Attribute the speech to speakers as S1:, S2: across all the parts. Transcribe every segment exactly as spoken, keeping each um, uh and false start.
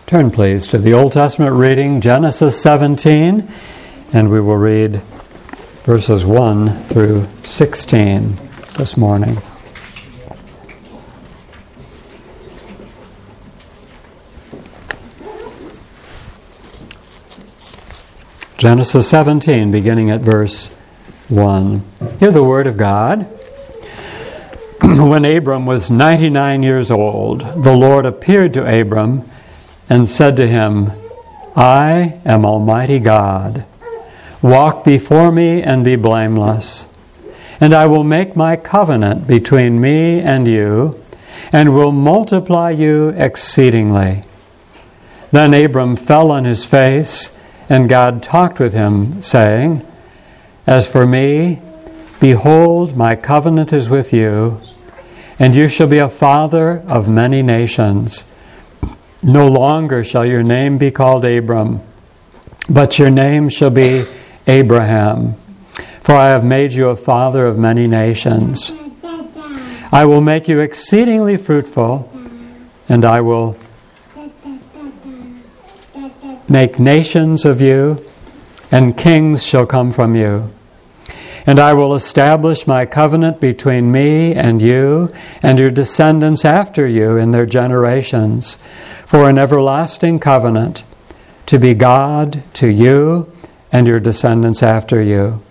S1: Turn, please, to the Old Testament reading, Genesis seventeen, and we will read verses one through sixteen this morning. Genesis seventeen, beginning at verse one. Hear the word of God. When Abram was ninety-nine years old, the Lord appeared to Abram and said to him, I am Almighty God. Walk before me and be blameless. And I will make my covenant between me and you, and will multiply you exceedingly. Then Abram fell on his face, and God talked with him, saying, As for me, behold, my covenant is with you, and you shall be a father of many nations. No longer shall your name be called Abram, but your name shall be Abraham, for I have made you a father of many nations. I will make you exceedingly fruitful, and I will make nations of you, and kings shall come from you. And I will establish my covenant between me and you and your descendants after you in their generations, for an everlasting covenant, to be God to you and your descendants after you.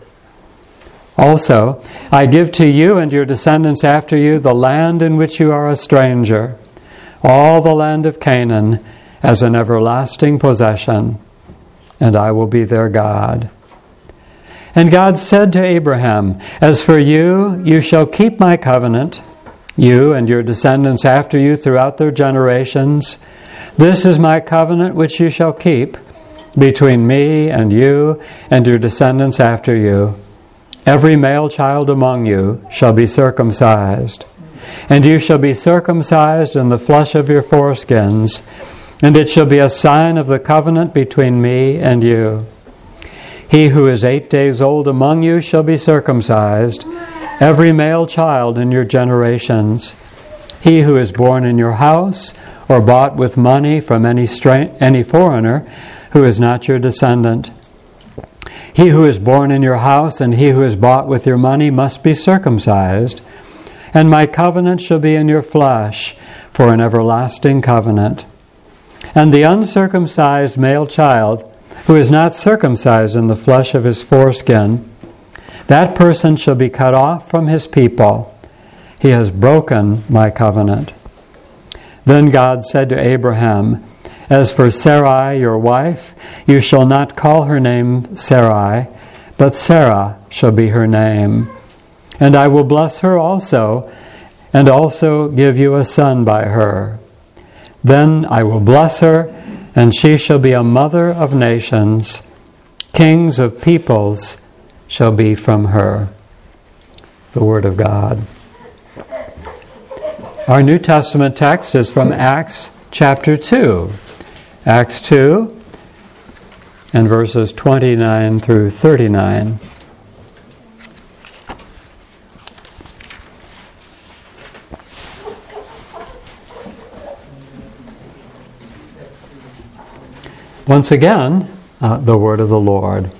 S1: Also, I give to you and your descendants after you the land in which you are a stranger, all the land of Canaan, as an everlasting possession, and I will be their God. And God said to Abraham, As for you, you shall keep my covenant, you and your descendants after you throughout their generations. This is my covenant which you shall keep between me and you and your descendants after you. Every male child among you shall be circumcised, and you shall be circumcised in the flesh of your foreskins, and it shall be a sign of the covenant between me and you. He who is eight days old among you shall be circumcised, every male child in your generations. He who is born in your house or bought with money from any stra- any foreigner who is not your descendant. He who is born in your house and he who is bought with your money must be circumcised. And my covenant shall be in your flesh for an everlasting covenant. And the uncircumcised male child who is not circumcised in the flesh of his foreskin, that person shall be cut off from his people. He has broken my covenant. Then God said to Abraham, As for Sarai, your wife, you shall not call her name Sarai, but Sarah shall be her name. And I will bless her also, and also give you a son by her. Then I will bless her, and she shall be a mother of nations. Kings of peoples shall be from her. The Word of God. Our New Testament text is from Acts chapter two. Acts two and verses twenty-nine through thirty-nine. Once again, uh, the word of the Lord.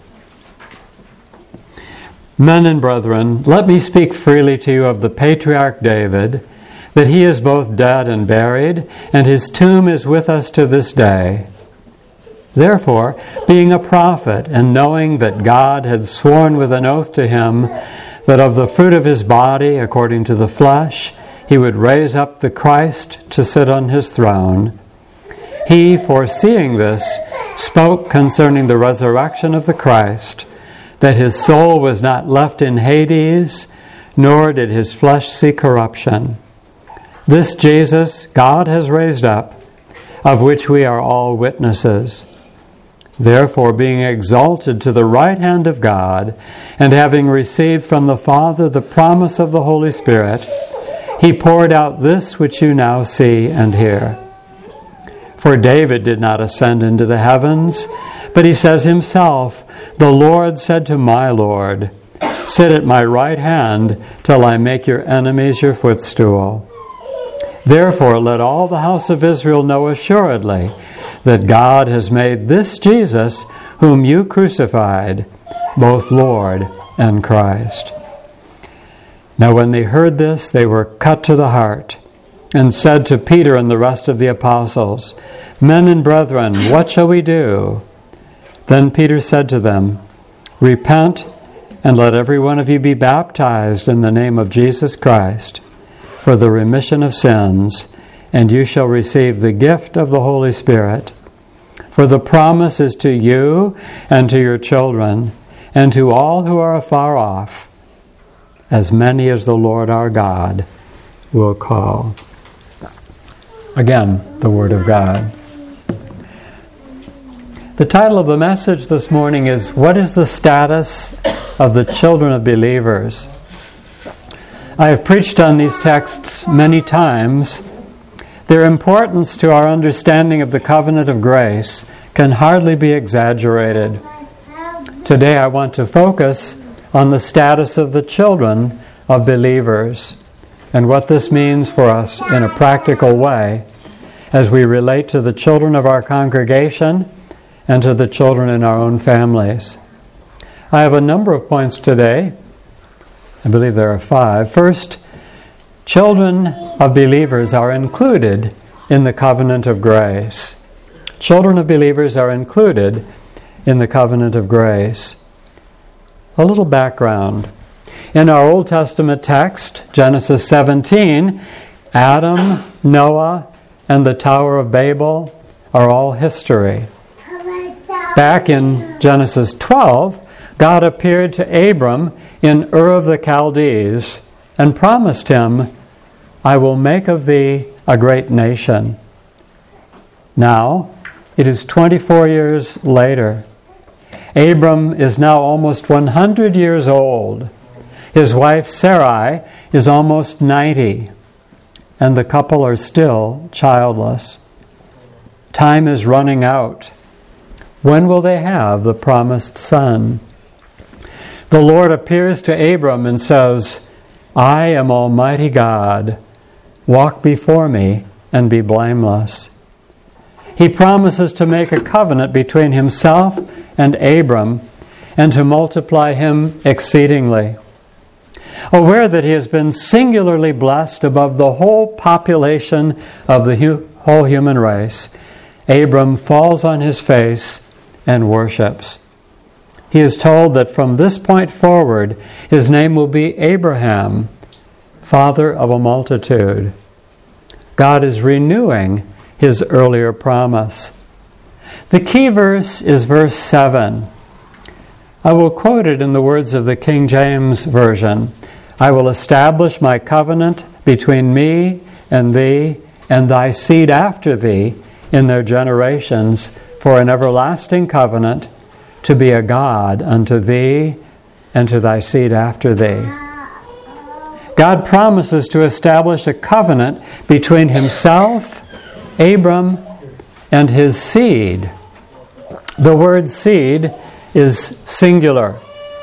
S1: Men and brethren, let me speak freely to you of the patriarch David, that he is both dead and buried, and his tomb is with us to this day. Therefore, being a prophet, and knowing that God had sworn with an oath to him that of the fruit of his body, according to the flesh, he would raise up the Christ to sit on his throne, he, foreseeing this, spoke concerning the resurrection of the Christ, that his soul was not left in Hades, nor did his flesh see corruption. This Jesus God has raised up, of which we are all witnesses. Therefore, being exalted to the right hand of God, and having received from the Father the promise of the Holy Spirit, he poured out this which you now see and hear. For David did not ascend into the heavens, but he says himself, The Lord said to my Lord, Sit at my right hand till I make your enemies your footstool. Therefore let all the house of Israel know assuredly that God has made this Jesus, whom you crucified, both Lord and Christ." Now when they heard this, they were cut to the heart, and said to Peter and the rest of the apostles, "Men and brethren, what shall we do?" Then Peter said to them, "Repent, and let every one of you be baptized in the name of Jesus Christ for the remission of sins, and you shall receive the gift of the Holy Spirit. For the promise is to you and to your children, and to all who are afar off, as many as the Lord our God will call." Again, the Word of God. The title of the message this morning is, "What is the status of the children of believers?" I have preached on these texts many times. Their importance to our understanding of the covenant of grace can hardly be exaggerated. Today I want to focus on the status of the children of believers and what this means for us in a practical way as we relate to the children of our congregation and to the children in our own families. I have a number of points today. I believe there are five. First, children of believers are included in the covenant of grace. Children of believers are included in the covenant of grace. A little background. In our Old Testament text, Genesis seventeen, Adam, Noah, and the Tower of Babel are all history. Back in Genesis twelve, God appeared to Abram in Ur of the Chaldees and promised him, "I will make of thee a great nation." Now, it is twenty-four years later. Abram is now almost one hundred years old. His wife Sarai is almost ninety, and the couple are still childless. Time is running out. When will they have the promised son? The Lord appears to Abram and says, "I am Almighty God. Walk before me and be blameless." He promises to make a covenant between himself and Abram and to multiply him exceedingly. Aware that he has been singularly blessed above the whole population of the hu- whole human race, Abram falls on his face and worships. He is told that from this point forward, his name will be Abraham, father of a multitude. God is renewing his earlier promise. The key verse is verse seven. I will quote it in the words of the King James Version. "I will establish my covenant between me and thee and thy seed after thee in their generations for an everlasting covenant, to be a God unto thee and to thy seed after thee." God promises to establish a covenant between himself, Abram, and his seed. The word seed is singular.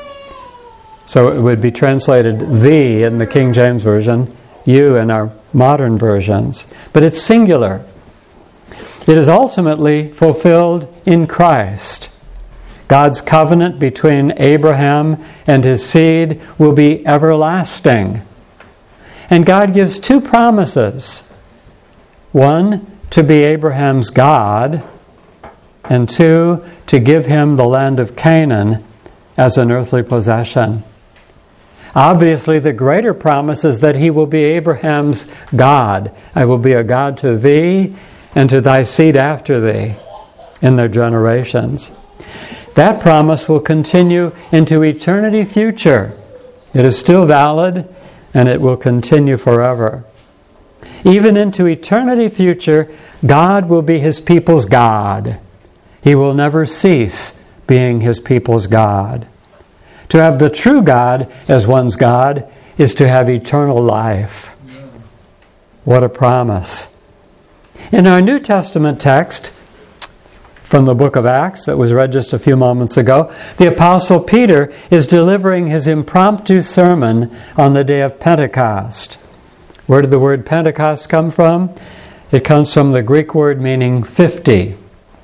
S1: So it would be translated thee in the King James Version, you in our modern versions. But it's singular. It is ultimately fulfilled in Christ. God's covenant between Abraham and his seed will be everlasting. And God gives two promises. One, to be Abraham's God, and two, to give him the land of Canaan as an earthly possession. Obviously, the greater promise is that he will be Abraham's God. "I will be a God to thee and to thy seed after thee in their generations." That promise will continue into eternity future. It is still valid, and it will continue forever. Even into eternity future, God will be his people's God. He will never cease being his people's God. To have the true God as one's God is to have eternal life. What a promise. In our New Testament text, from the book of Acts that was read just a few moments ago, the Apostle Peter is delivering his impromptu sermon on the day of Pentecost. Where did the word Pentecost come from? It comes from the Greek word meaning fifty.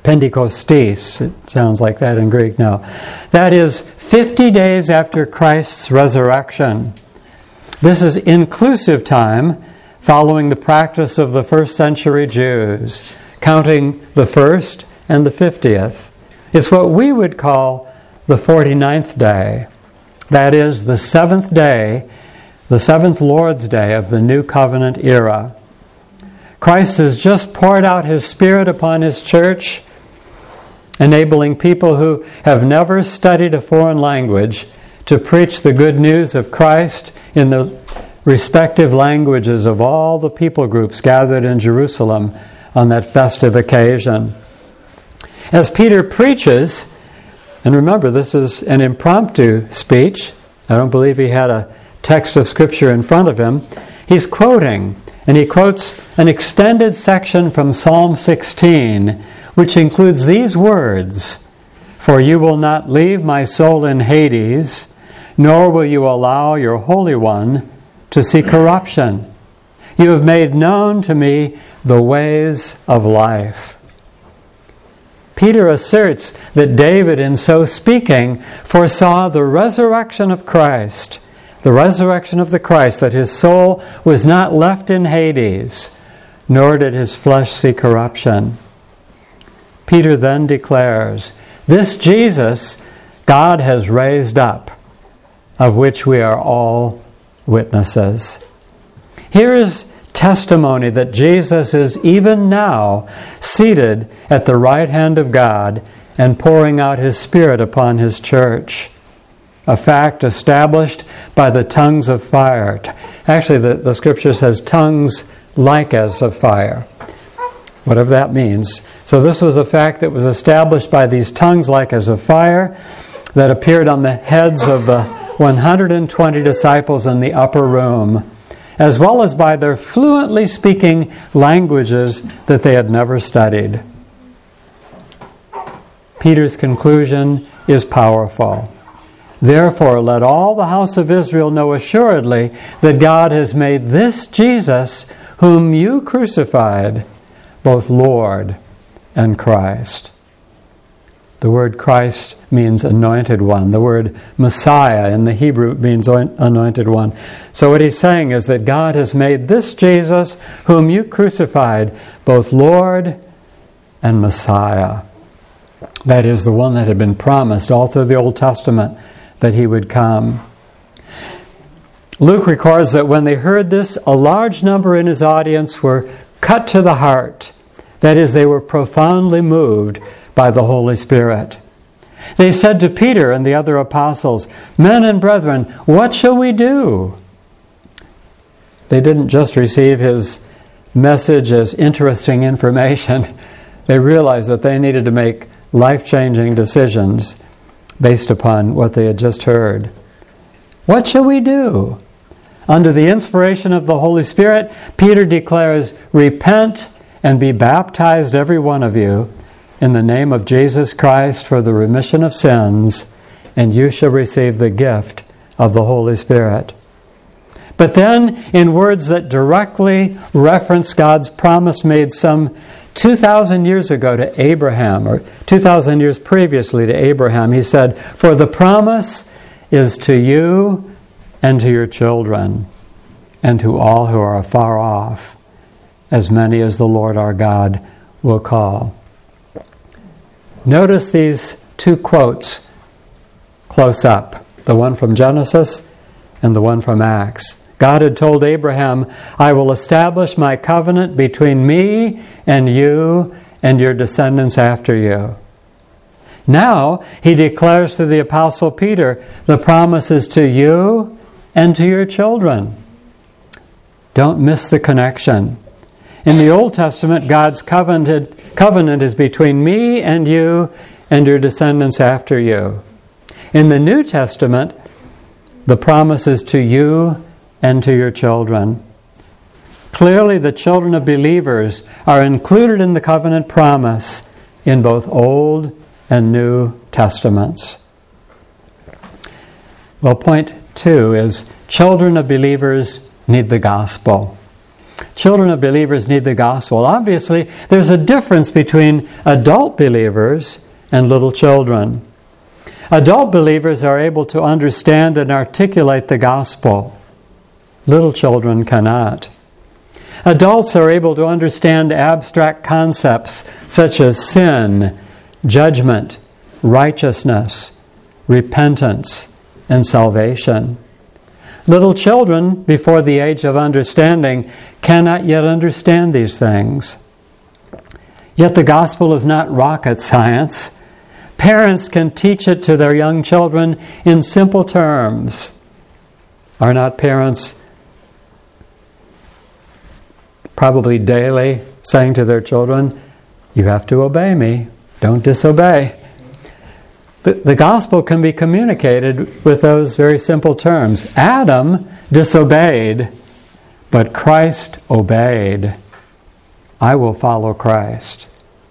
S1: Pentecostes, it sounds like that in Greek now. That is fifty days after Christ's resurrection. This is inclusive time following the practice of the first century Jews, counting the first and the fiftieth. It's what we would call the forty-ninth day. That is the seventh day, the seventh Lord's Day of the New Covenant era. Christ has just poured out His Spirit upon His church, enabling people who have never studied a foreign language to preach the good news of Christ in the respective languages of all the people groups gathered in Jerusalem on that festive occasion. As Peter preaches, and remember, this is an impromptu speech. I don't believe he had a text of Scripture in front of him. He's quoting, and he quotes an extended section from Psalm sixteen, which includes these words, "For you will not leave my soul in Hades, nor will you allow your Holy One to see corruption. You have made known to me the ways of life." Peter asserts that David, in so speaking, foresaw the resurrection of Christ, the resurrection of the Christ, that his soul was not left in Hades, nor did his flesh see corruption. Peter then declares, "This Jesus God has raised up, of which we are all witnesses." Here is testimony that Jesus is even now seated at the right hand of God and pouring out His Spirit upon His church. A fact established by the tongues of fire. Actually, the, the Scripture says tongues like as of fire. Whatever that means. So this was a fact that was established by these tongues like as of fire that appeared on the heads of the one hundred twenty disciples in the upper room, as well as by their fluently speaking languages that they had never studied. Peter's conclusion is powerful. "Therefore, let all the house of Israel know assuredly that God has made this Jesus, whom you crucified, both Lord and Christ." The word Christ means anointed one. The word Messiah in the Hebrew means anointed one. So what he's saying is that God has made this Jesus, whom you crucified, both Lord and Messiah. That is, the one that had been promised all through the Old Testament that He would come. Luke records that when they heard this, a large number in his audience were cut to the heart. That is, they were profoundly moved by the Holy Spirit. They said to Peter and the other apostles, "Men and brethren, what shall we do?" They didn't just receive his message as interesting information. They realized that they needed to make life-changing decisions based upon what they had just heard. What shall we do? Under the inspiration of the Holy Spirit, Peter declares, "Repent and be baptized, every one of you, in the name of Jesus Christ for the remission of sins, and you shall receive the gift of the Holy Spirit." But then, in words that directly reference God's promise made some two thousand years ago to Abraham, or two thousand years previously to Abraham, he said, "For the promise is to you and to your children, and to all who are afar off, as many as the Lord our God will call." Notice these two quotes close up, the one from Genesis and the one from Acts. God had told Abraham, "I will establish my covenant between me and you and your descendants after you." Now, He declares to the Apostle Peter, the promise is to you and to your children. Don't miss the connection. In the Old Testament, God's covenant, covenant is between me and you and your descendants after you. In the New Testament, the promise is to you and to your children. Clearly, the children of believers are included in the covenant promise in both Old and New Testaments. Well, point two is children of believers need the gospel. Children of believers need the gospel. Obviously, there's a difference between adult believers and little children. Adult believers are able to understand and articulate the gospel. Little children cannot. Adults are able to understand abstract concepts such as sin, judgment, righteousness, repentance, and salvation. Little children, before the age of understanding, cannot yet understand these things. Yet the gospel is not rocket science. Parents can teach it to their young children in simple terms. Are not parents probably daily saying to their children, "You have to obey me, don't disobey"? The, the gospel can be communicated with those very simple terms. Adam disobeyed, but Christ obeyed. I will follow Christ.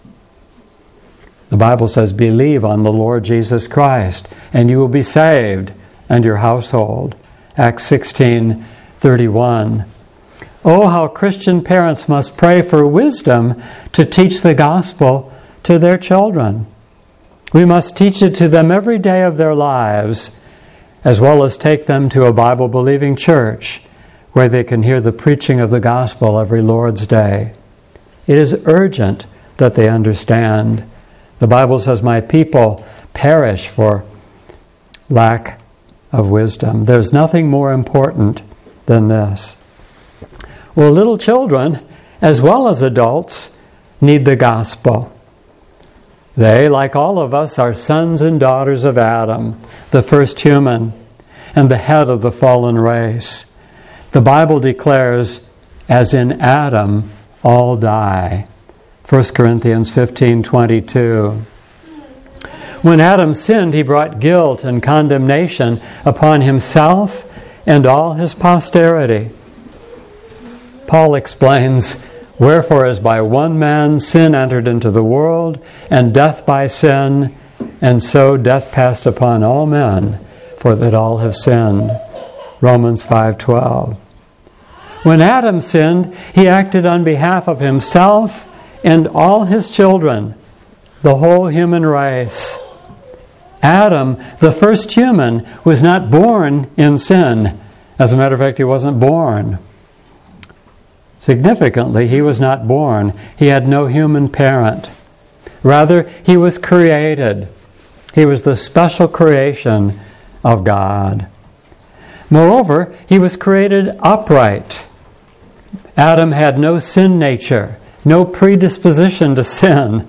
S1: The Bible says, believe on the Lord Jesus Christ, and you will be saved, and your household. Acts sixteen thirty-one. Oh, how Christian parents must pray for wisdom to teach the gospel to their children. We must teach it to them every day of their lives, as well as take them to a Bible-believing church where they can hear the preaching of the gospel every Lord's Day. It is urgent that they understand. The Bible says, my people perish for lack of wisdom. There's nothing more important than this. Well, little children, as well as adults, need the gospel. They, like all of us, are sons and daughters of Adam, the first human, and the head of the fallen race. The Bible declares, as in Adam, all die. First Corinthians fifteen twenty-two. When Adam sinned, he brought guilt and condemnation upon himself and all his posterity. Paul explains, wherefore as by one man sin entered into the world, and death by sin, and so death passed upon all men, for that all have sinned. Romans five twelve. When Adam sinned, he acted on behalf of himself and all his children, the whole human race. Adam, the first human, was not born in sin. As a matter of fact, he wasn't born. Significantly, he was not born. He had no human parent. Rather, he was created. He was the special creation of God. Moreover, he was created upright. Adam had no sin nature, no predisposition to sin.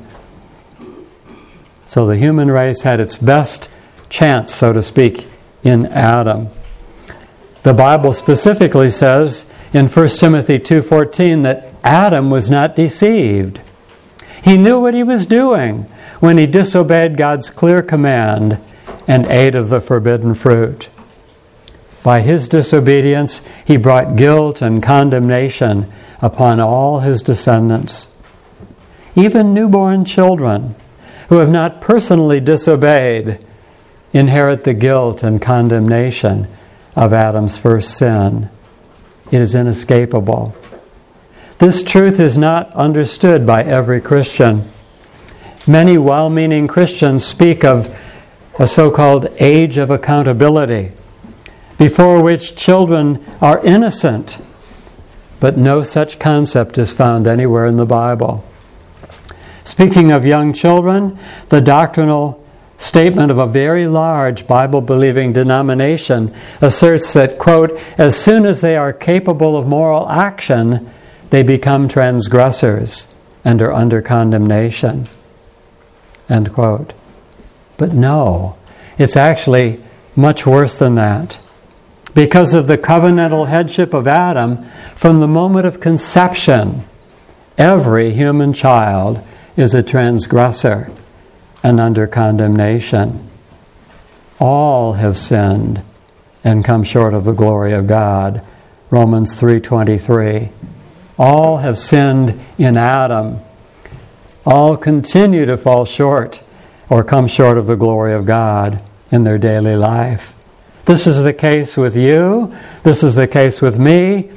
S1: So the human race had its best chance, so to speak, in Adam. The Bible specifically says in First Timothy two fourteen that Adam was not deceived. He knew what he was doing when he disobeyed God's clear command and ate of the forbidden fruit. By his disobedience, he brought guilt and condemnation upon all his descendants. Even newborn children who have not personally disobeyed inherit the guilt and condemnation of Adam's first sin. It is inescapable. This truth is not understood by every Christian. Many well-meaning Christians speak of a so-called age of accountability, before which children are innocent, but no such concept is found anywhere in the Bible. Speaking of young children, the doctrinal statement of a very large Bible-believing denomination asserts that, quote, as soon as they are capable of moral action, they become transgressors and are under condemnation, end quote. But no, it's actually much worse than that. Because of the covenantal headship of Adam, from the moment of conception, every human child is a transgressor and under condemnation. All have sinned and come short of the glory of God. Romans three twenty-three. All have sinned in Adam. All continue to fall short or come short of the glory of God in their daily life. This is the case with you. This is the case with me.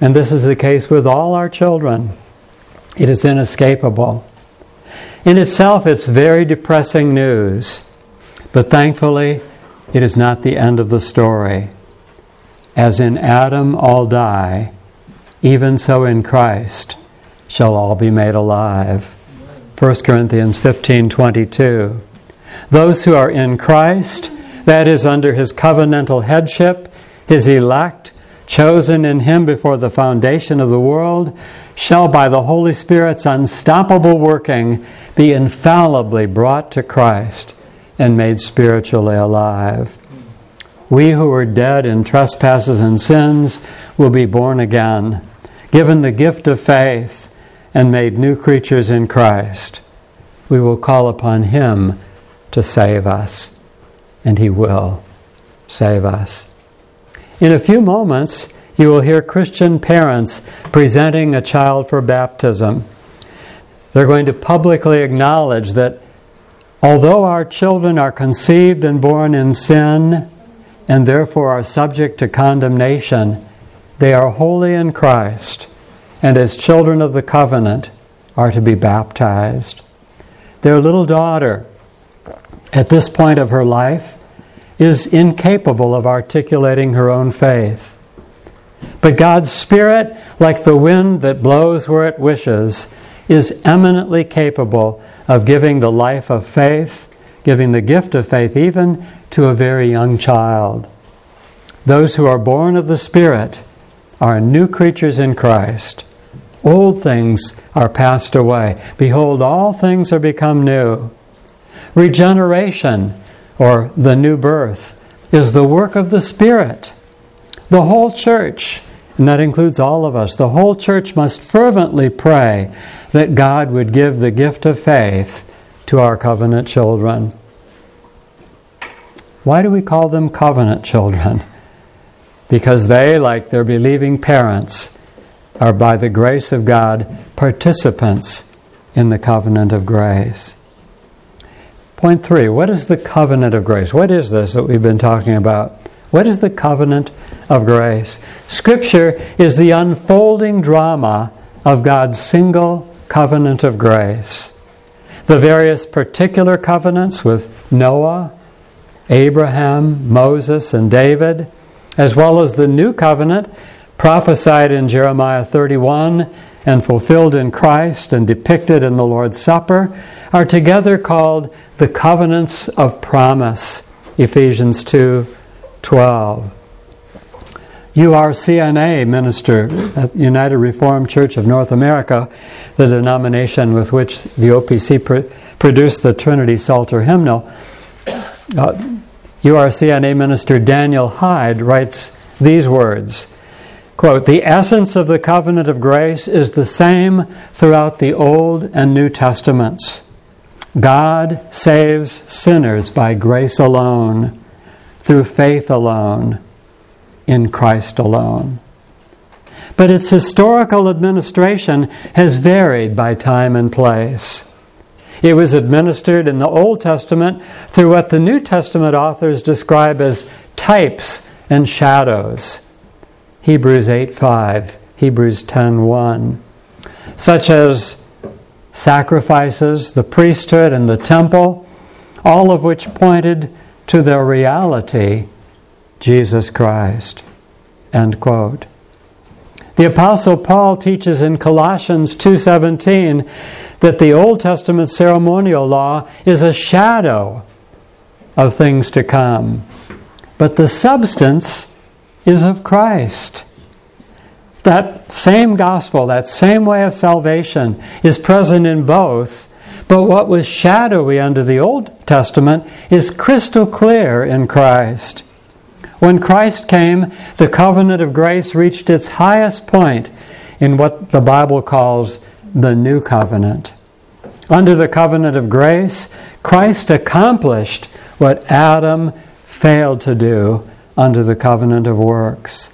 S1: And this is the case with all our children. It is inescapable. In itself, it's very depressing news. But thankfully, it is not the end of the story. As in Adam all die, even so in Christ shall all be made alive. First Corinthians fifteen twenty-two. Those who are in Christ, that is under His covenantal headship, His elect, chosen in Him before the foundation of the world, shall by the Holy Spirit's unstoppable working be infallibly brought to Christ and made spiritually alive. We who were dead in trespasses and sins will be born again, given the gift of faith, and made new creatures in Christ. We will call upon Him to save us, and He will save us. In a few moments, you will hear Christian parents presenting a child for baptism. They're going to publicly acknowledge that although our children are conceived and born in sin, and therefore are subject to condemnation, they are holy in Christ, and as children of the covenant are to be baptized. Their little daughter, at this point of her life, is incapable of articulating her own faith. But God's Spirit, like the wind that blows where it wishes, is eminently capable of giving the life of faith, giving the gift of faith even to a very young child. Those who are born of the Spirit are new creatures in Christ. Old things are passed away. Behold, all things are become new. Regeneration, or the new birth, is the work of the Spirit. The whole church, and that includes all of us, the whole church must fervently pray that God would give the gift of faith to our covenant children. Why do we call them covenant children? Because they, like their believing parents, are by the grace of God participants in the covenant of grace. Point three, what is the covenant of grace? What is this that we've been talking about? What is the covenant of grace? Scripture is the unfolding drama of God's single covenant of grace. The various particular covenants with Noah, Abraham, Moses, and David, as well as the new covenant prophesied in Jeremiah thirty-one and fulfilled in Christ and depicted in the Lord's Supper, are together called the covenants of promise, Ephesians two twelve. You are C N A minister at United Reformed Church of North America, the denomination with which the O P C pr- produced the Trinity Psalter hymnal. Uh, U R C N A minister Daniel Hyde writes these words, quote, "The essence of the covenant of grace is the same throughout the Old and New Testaments. God saves sinners by grace alone, through faith alone, in Christ alone. But its historical administration has varied by time and place. It was administered in the Old Testament through what the New Testament authors describe as types and shadows. Hebrews eight five, Hebrews ten one, such as sacrifices, the priesthood, and the temple, all of which pointed to their reality, Jesus Christ." End quote. The Apostle Paul teaches in Colossians two seventeen that the Old Testament ceremonial law is a shadow of things to come, but the substance is of Christ. That same gospel, that same way of salvation is present in both, but what was shadowy under the Old Testament is crystal clear in Christ. When Christ came, the covenant of grace reached its highest point in what the Bible calls the new covenant. Under the covenant of grace, Christ accomplished what Adam failed to do under the covenant of works.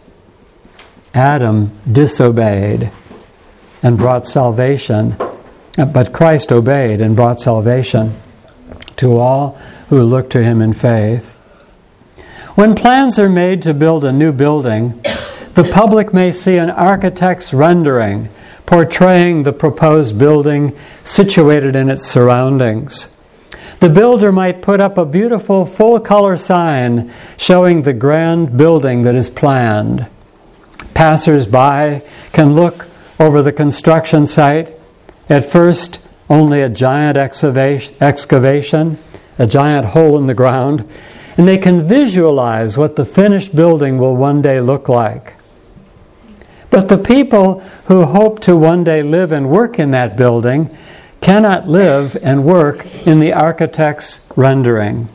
S1: Adam disobeyed and brought salvation, but Christ obeyed and brought salvation to all who look to Him in faith. When plans are made to build a new building, The public may see an architect's rendering portraying the proposed building situated in its surroundings. The builder might put up a beautiful full-color sign showing the grand building that is planned. Passers-by can look over the construction site. At first, only a giant excavation, a giant hole in the ground, and they can visualize what the finished building will one day look like. But the people who hope to one day live and work in that building cannot live and work in the architect's rendering.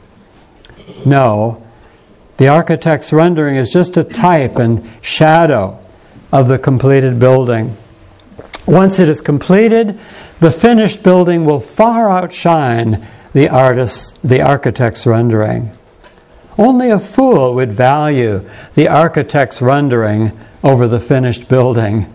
S1: No, the architect's rendering is just a type and shadow of the completed building. Once it is completed, the finished building will far outshine the artist's, the architect's rendering. Only a fool would value the architect's rendering over the finished building.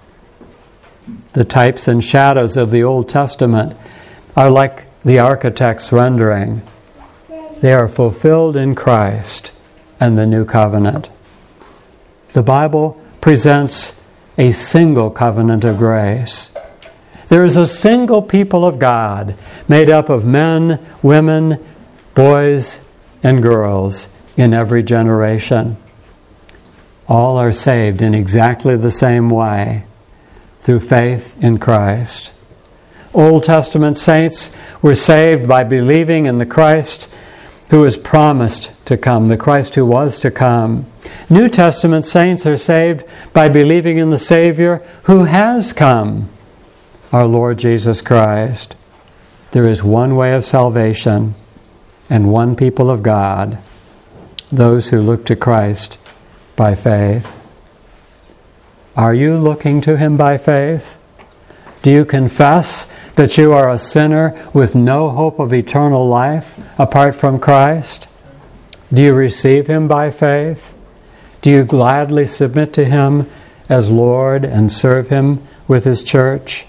S1: The types and shadows of the Old Testament are like the architect's rendering. They are fulfilled in Christ and the new covenant. The Bible presents a single covenant of grace. There is a single people of God made up of men, women, boys, and girls in every generation. All are saved in exactly the same way, through faith in Christ. Old Testament saints were saved by believing in the Christ who is promised to come, the Christ who was to come. New Testament saints are saved by believing in the Savior who has come, our Lord Jesus Christ. There is one way of salvation and one people of God, those who look to Christ by faith. Are you looking to Him by faith? Do you confess that you are a sinner with no hope of eternal life apart from Christ? Do you receive Him by faith? Do you gladly submit to Him as Lord and serve Him with His church?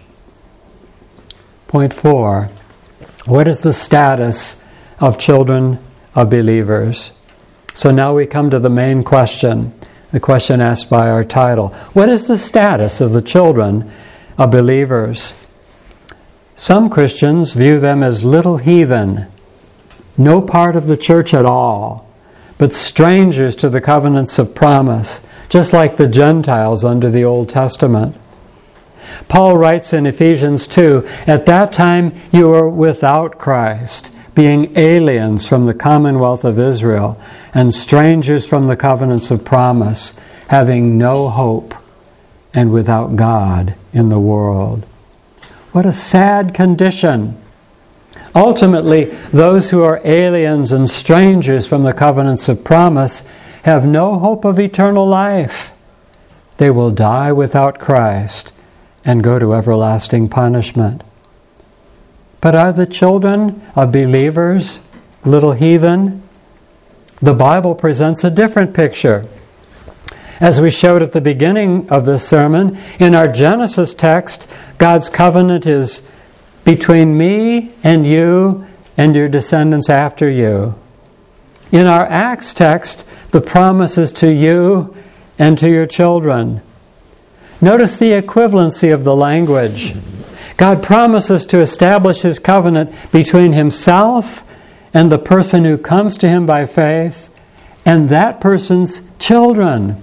S1: Point four. What is the status of children of believers? So now we come to the main question, the question asked by our title. What is the status of the children of believers? Some Christians view them as little heathen, no part of the church at all, but strangers to the covenants of promise, just like the Gentiles under the Old Testament. Paul writes in Ephesians two, "At that time you were without Christ, being aliens from the commonwealth of Israel and strangers from the covenants of promise, having no hope and without God in the world." What a sad condition. Ultimately, those who are aliens and strangers from the covenants of promise have no hope of eternal life. They will die without Christ and go to everlasting punishment. But are the children of believers little heathen? The Bible presents a different picture. As we showed at the beginning of this sermon, in our Genesis text, God's covenant is between me and you and your descendants after you. In our Acts text, the promise is to you and to your children. Notice the equivalency of the language. God promises to establish His covenant between Himself and the person who comes to Him by faith and that person's children.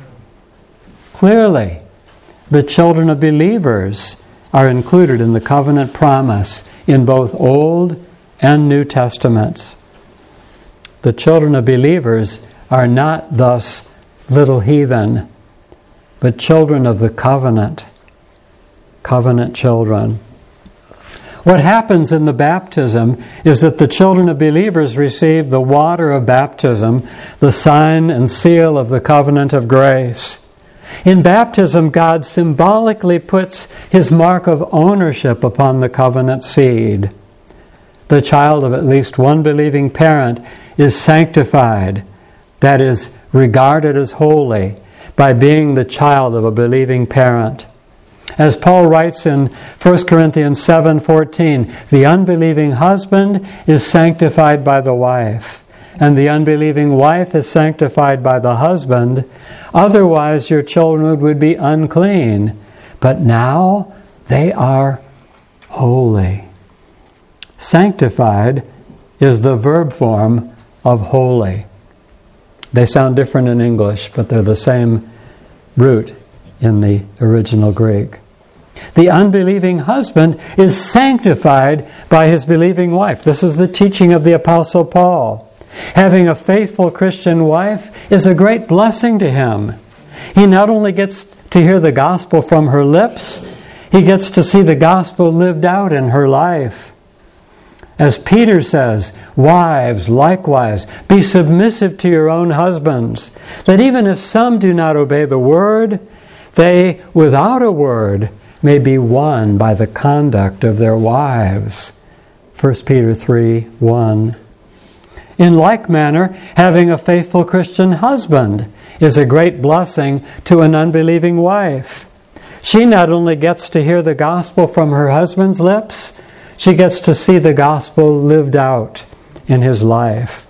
S1: Clearly, the children of believers are included in the covenant promise in both Old and New Testaments. The children of believers are not thus little heathen, but children of the covenant, covenant children. What happens in the baptism is that the children of believers receive the water of baptism, the sign and seal of the covenant of grace. In baptism, God symbolically puts His mark of ownership upon the covenant seed. The child of at least one believing parent is sanctified, that is, regarded as holy, by being the child of a believing parent. As Paul writes in First Corinthians seven fourteen, the unbelieving husband is sanctified by the wife, and the unbelieving wife is sanctified by the husband, otherwise your children would be unclean. But now they are holy. Sanctified is the verb form of holy. They sound different in English, but they're the same root in the original Greek. The unbelieving husband is sanctified by his believing wife. This is the teaching of the Apostle Paul. Having a faithful Christian wife is a great blessing to him. He not only gets to hear the gospel from her lips, he gets to see the gospel lived out in her life. As Peter says, wives, likewise, be submissive to your own husbands, that even if some do not obey the word, they, without a word, may be won by the conduct of their wives. First Peter three one. In like manner, having a faithful Christian husband is a great blessing to an unbelieving wife. She not only gets to hear the gospel from her husband's lips, she gets to see the gospel lived out in his life.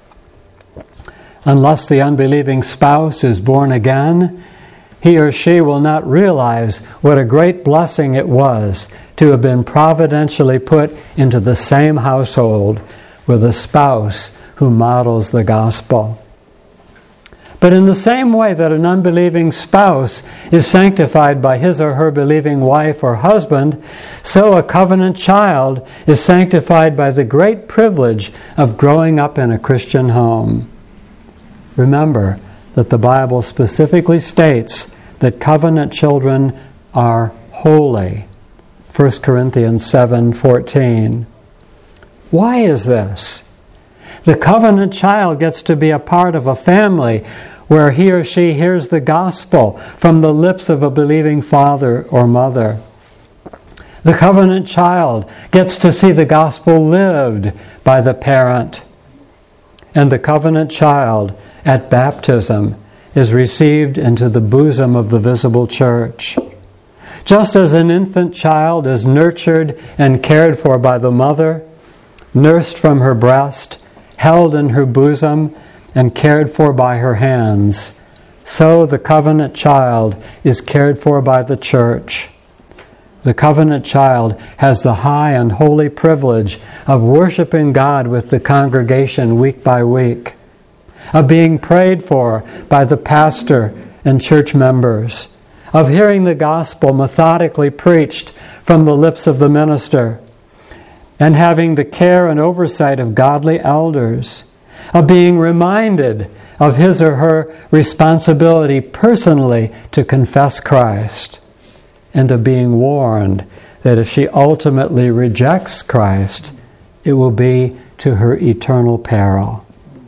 S1: Unless the unbelieving spouse is born again, he or she will not realize what a great blessing it was to have been providentially put into the same household with a spouse who models the gospel. But in the same way that an unbelieving spouse is sanctified by his or her believing wife or husband, so a covenant child is sanctified by the great privilege of growing up in a Christian home. Remember that the Bible specifically states that covenant children are holy. First Corinthians seven fourteen. Why is this? The covenant child gets to be a part of a family where he or she hears the gospel from the lips of a believing father or mother. The covenant child gets to see the gospel lived by the parent. And the covenant child at baptism is received into the bosom of the visible church. Just as an infant child is nurtured and cared for by the mother, nursed from her breast, held in her bosom, and cared for by her hands, so the covenant child is cared for by the church. The covenant child has the high and holy privilege of worshiping God with the congregation week by week, of being prayed for by the pastor and church members, of hearing the gospel methodically preached from the lips of the minister, and having the care and oversight of godly elders, of being reminded of his or her responsibility personally to confess Christ, and of being warned that if she ultimately rejects Christ, it will be to her eternal peril.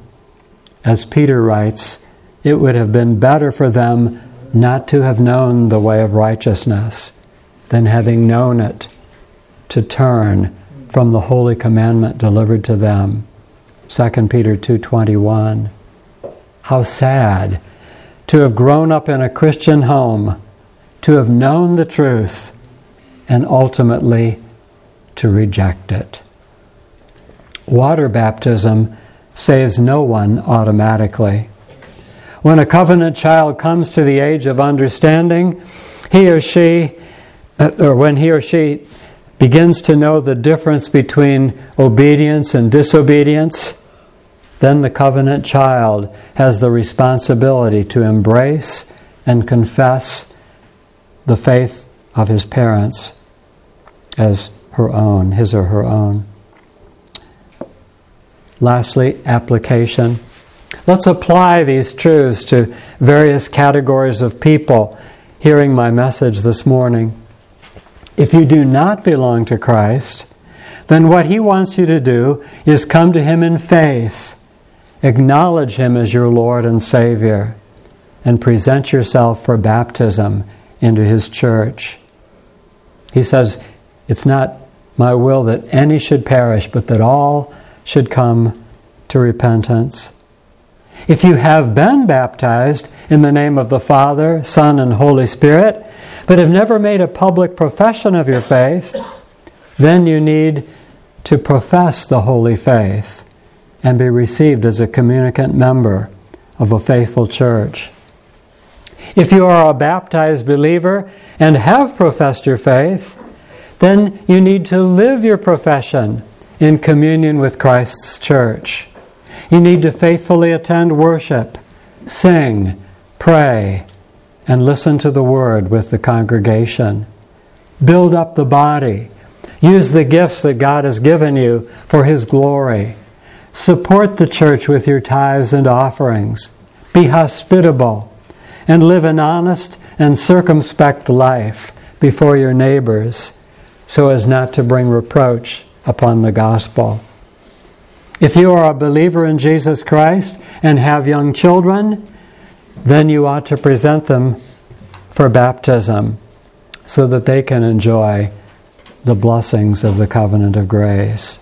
S1: As Peter writes, it would have been better for them not to have known the way of righteousness than having known it, to turn from the holy commandment delivered to them. Second Peter two twenty-one. How sad to have grown up in a Christian home, to have known the truth, and ultimately to reject it. Water baptism saves no one automatically. When a covenant child comes to the age of understanding, he or she, or when he or she begins to know the difference between obedience and disobedience, then the covenant child has the responsibility to embrace and confess the faith of his parents as her own, his or her own. Lastly, application. Let's apply these truths to various categories of people hearing my message this morning. If you do not belong to Christ, then what He wants you to do is come to Him in faith, acknowledge Him as your Lord and Savior, and present yourself for baptism into His church. He says, it's not my will that any should perish, but that all should come to repentance. If you have been baptized in the name of the Father, Son, and Holy Spirit, but have never made a public profession of your faith, then you need to profess the holy faith and be received as a communicant member of a faithful church. If you are a baptized believer and have professed your faith, then you need to live your profession in communion with Christ's church. You need to faithfully attend worship, sing, pray, and listen to the word with the congregation. Build up the body. Use the gifts that God has given you for His glory. Support the church with your tithes and offerings. Be hospitable and live an honest and circumspect life before your neighbors so as not to bring reproach upon the gospel. If you are a believer in Jesus Christ and have young children, then you ought to present them for baptism so that they can enjoy the blessings of the covenant of grace.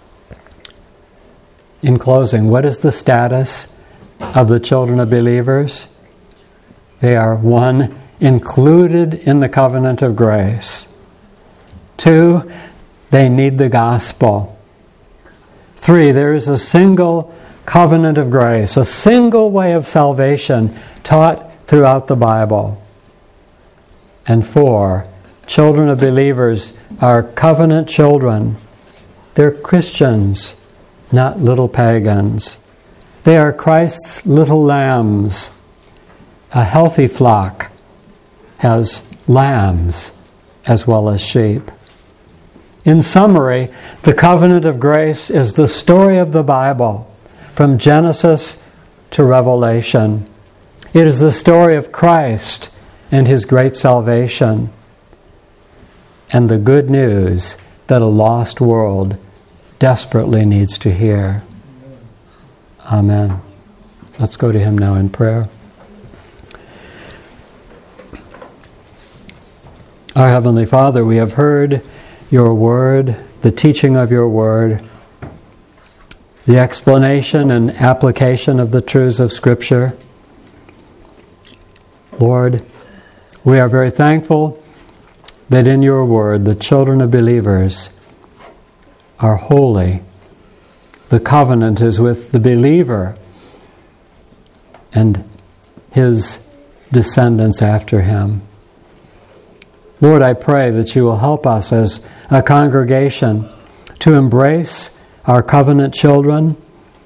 S1: In closing, what is the status of the children of believers? They are, one, included in the covenant of grace. Two, they need the gospel. Three, there is a single covenant of grace, a single way of salvation taught throughout the Bible. And four, children of believers are covenant children. They're Christians, not little pagans. They are Christ's little lambs. A healthy flock has lambs as well as sheep. In summary, the covenant of grace is the story of the Bible, from Genesis to Revelation. It is the story of Christ and His great salvation, and the good news that a lost world desperately needs to hear. Amen. Let's go to Him now in prayer. Our Heavenly Father, we have heard Your Word, the teaching of Your Word, the explanation and application of the truths of Scripture. Lord, we are very thankful that in Your Word the children of believers are holy. The covenant is with the believer and his descendants after him. Lord, I pray that You will help us as a congregation to embrace our covenant children,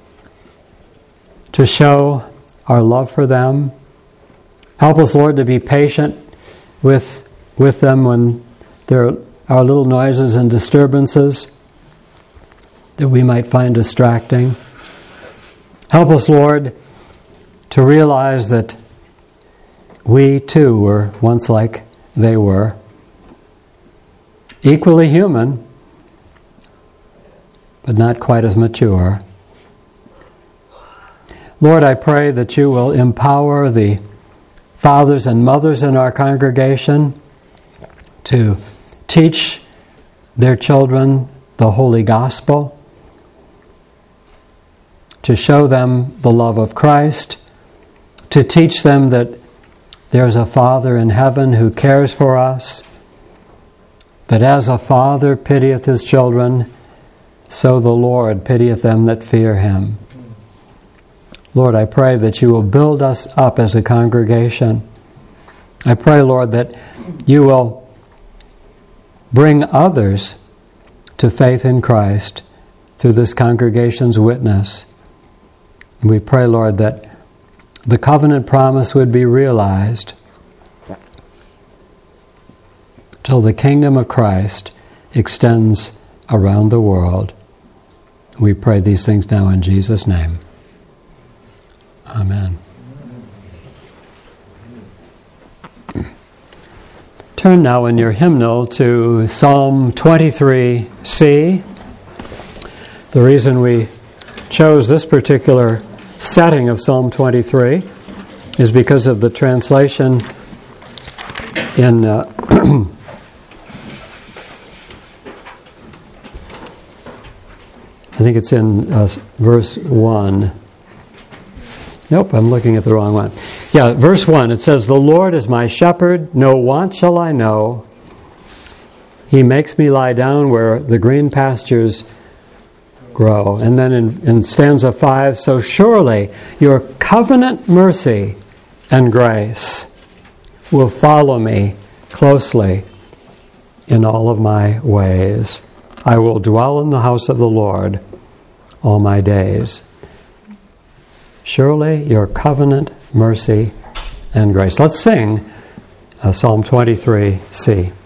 S1: to show our love for them. Help us, Lord, to be patient with, with them when there are little noises and disturbances that we might find distracting. Help us, Lord, to realize that we too were once like they were. Equally human, but not quite as mature. Lord, I pray that You will empower the fathers and mothers in our congregation to teach their children the Holy Gospel, to show them the love of Christ, to teach them that there's a Father in heaven who cares for us, that as a father pitieth his children, so the Lord pitieth them that fear Him. Lord, I pray that You will build us up as a congregation. I pray, Lord, that You will bring others to faith in Christ through this congregation's witness. And we pray, Lord, that the covenant promise would be realized till the kingdom of Christ extends around the world. We pray these things now in Jesus' name. Amen. Turn now in your hymnal to Psalm twenty-three C. The reason we chose this particular setting of Psalm twenty-three is because of the translation in uh, I think it's in uh, verse one. Nope, I'm looking at the wrong one. Yeah, verse one, it says, "The Lord is my shepherd, no want shall I know. He makes me lie down where the green pastures grow. And then in, in stanza five, so surely your covenant mercy and grace will follow me closely in all of my ways. I will dwell in the house of the Lord all my days. Surely your covenant mercy and grace. Let's sing uh, Psalm twenty-three C.